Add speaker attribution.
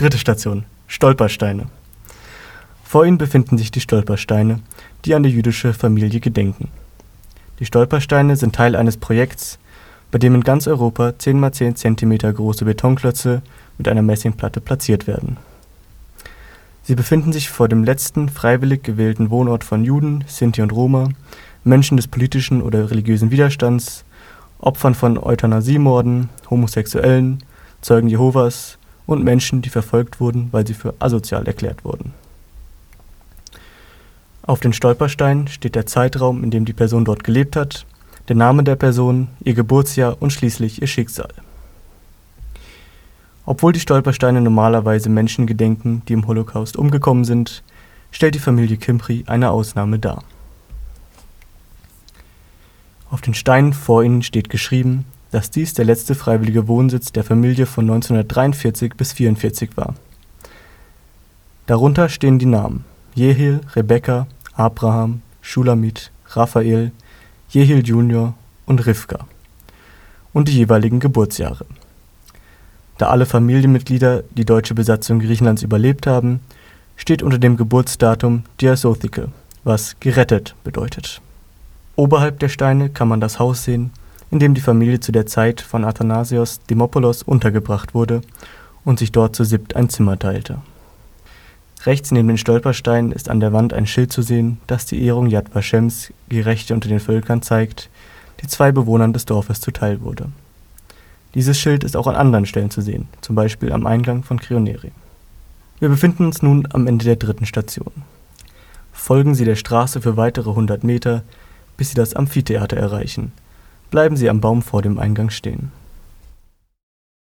Speaker 1: Dritte Station: Stolpersteine. Vor ihnen befinden sich die Stolpersteine, die an die jüdische Familie gedenken. Die Stolpersteine sind Teil eines Projekts, bei dem in ganz Europa 10 x 10 cm große Betonklötze mit einer Messingplatte platziert werden. Sie befinden sich vor dem letzten freiwillig gewählten Wohnort von Juden, Sinti und Roma, Menschen des politischen oder religiösen Widerstands, Opfern von Euthanasiemorden, Homosexuellen, Zeugen Jehovas und Menschen, die verfolgt wurden, weil sie für asozial erklärt wurden. Auf den Stolpersteinen steht der Zeitraum, in dem die Person dort gelebt hat, der Name der Person, ihr Geburtsjahr und schließlich ihr Schicksal. Obwohl die Stolpersteine normalerweise Menschen gedenken, die im Holocaust umgekommen sind, stellt die Familie Kimpri eine Ausnahme dar. Auf den Steinen vor ihnen steht geschrieben, dass dies der letzte freiwillige Wohnsitz der Familie von 1943 bis 1944 war. Darunter stehen die Namen Jehiel, Rebekka, Abraham, Shulamit, Raphael, Jehiel Junior und Rivka und die jeweiligen Geburtsjahre. Da alle Familienmitglieder die deutsche Besatzung Griechenlands überlebt haben, steht unter dem Geburtsdatum Diasothike, was gerettet bedeutet. Oberhalb der Steine kann man das Haus sehen, in dem die Familie zu der Zeit von Athanasios Dimopoulos untergebracht wurde und sich dort zu 7 ein Zimmer teilte. Rechts neben den Stolpersteinen ist an der Wand ein Schild zu sehen, das die Ehrung Yad Vashems, Gerechte unter den Völkern, zeigt, die 2 Bewohnern des Dorfes zuteil wurde. Dieses Schild ist auch an anderen Stellen zu sehen, zum Beispiel am Eingang von Krioneri. Wir befinden uns nun am Ende der 3. Station. Folgen Sie der Straße für weitere 100 Meter, bis Sie das Amphitheater erreichen. Bleiben Sie am Baum vor dem Eingang stehen.